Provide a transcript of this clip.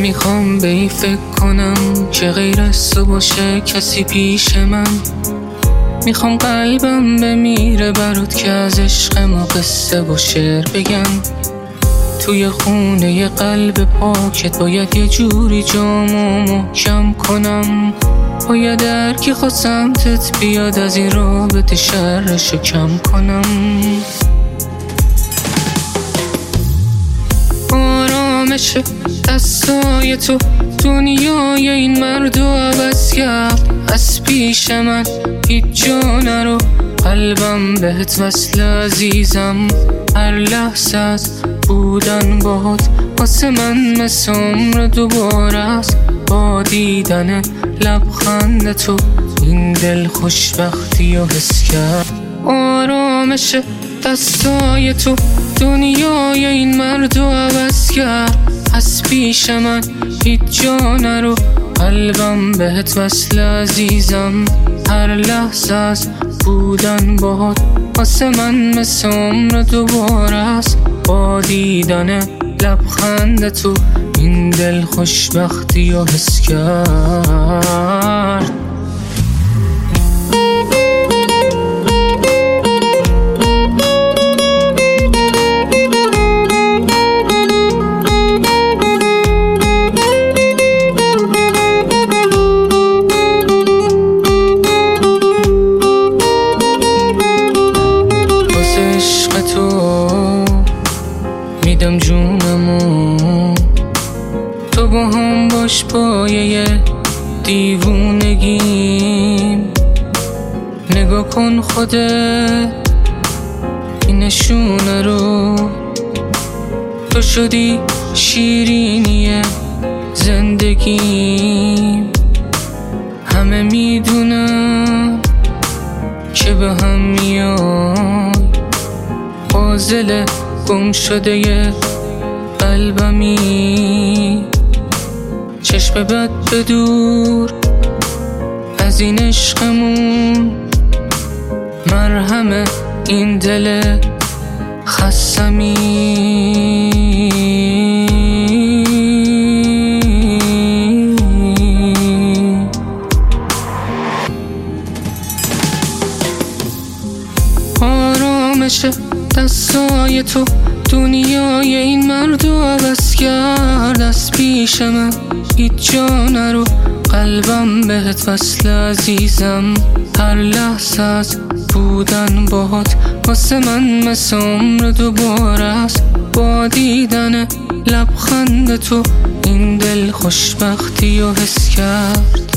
نمیخوام به این فکر کنم که غیر از تو باشه کسی پیش من. میخوام قلبم بمیره برات که از عشق ما قصه و شعر بگم. توی خونه ی قلب پاکت باید یه جوری جامو محکم کنم. باید هرکی خواست سمتت بیاد از این رابطه شرشو کم کنم. آرامش دستای تو دنیای این مرد و عوض کرد. از پیش من هیچ جا نرو، قلبم بهت وصل عزیزم. هر لحظه از بودن باهات واسه من مثل عمر دوباره است. با دیدن لبخند تو این دل خوشبختی و حس کرد. آرامش دستای تو دنیای این مرد و عوض کرد. از پیش من هیچ جا نرو، قلبم بهت وصل عزیزم. هر لحظه از بودن باهات واسه من مثل عمر دوباره است. با دیدن لبخند تو این دل خوشبختی و حس کرد. میدم جونمو تو با هم باش پایه دیوونگیم. نگاه کن خودت این نشونه رو، تو شدی شیرینی زندگیم. همه میدونم که به هم میای، فاضل گم شده ی قلبمی. چشم بد بدور از این عشقمون، مرهم این دل خستمی. آرامش دستای تو دنیای این مرد و عوض کرد. از پیش من هیچ جا نرو، قلبم بهت وصل عزیزم. هر لحظه از بودن باهات واسه من مثل عمر دوباره است. با دیدن لبخند تو این دل خوشبختی و حس کرد.